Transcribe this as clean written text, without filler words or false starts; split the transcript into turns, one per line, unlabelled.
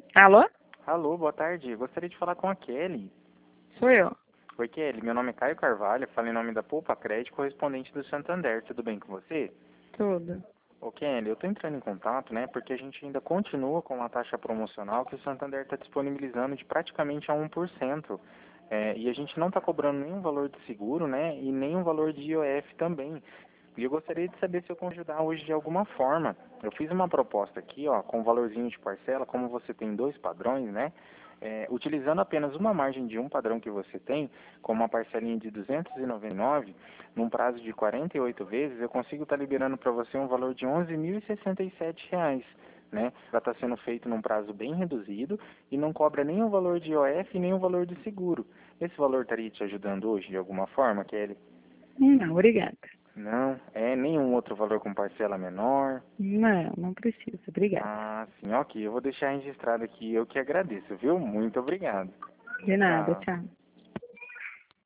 Alô?
Alô, boa tarde. Gostaria de falar com a Kelly.
Sou eu.
Oi, Kelly. Meu nome é Caio Carvalho, falo em nome da Poupa Crédito, correspondente do Santander. Tudo bem com você?
Tudo.
Ô, Kelly, eu estou entrando em contato, né, porque a gente ainda continua com a taxa promocional que o Santander está disponibilizando de praticamente a 1%. E a gente não está cobrando nenhum valor de seguro, né, e nenhum valor de IOF também. E eu gostaria de saber se eu consigo ajudar hoje de alguma forma. Eu fiz uma proposta aqui, ó, com valorzinho de parcela, como você tem dois padrões, né? Utilizando apenas uma margem de um padrão que você tem, com uma parcelinha de 299, num prazo de 48 vezes, eu consigo estar liberando para você um valor de R$ 11.067, né? Já está sendo feito num prazo bem reduzido e não cobra nem o valor de IOF nem o valor de seguro. Esse valor estaria te ajudando hoje de alguma forma, Kelly?
Não, obrigada.
Não, nenhum outro valor com parcela menor.
Não, não precisa. Obrigada.
Ah, sim, ok. Eu vou deixar registrado aqui. Eu que agradeço, viu? Muito obrigado.
De nada,
Tchau.
tchau.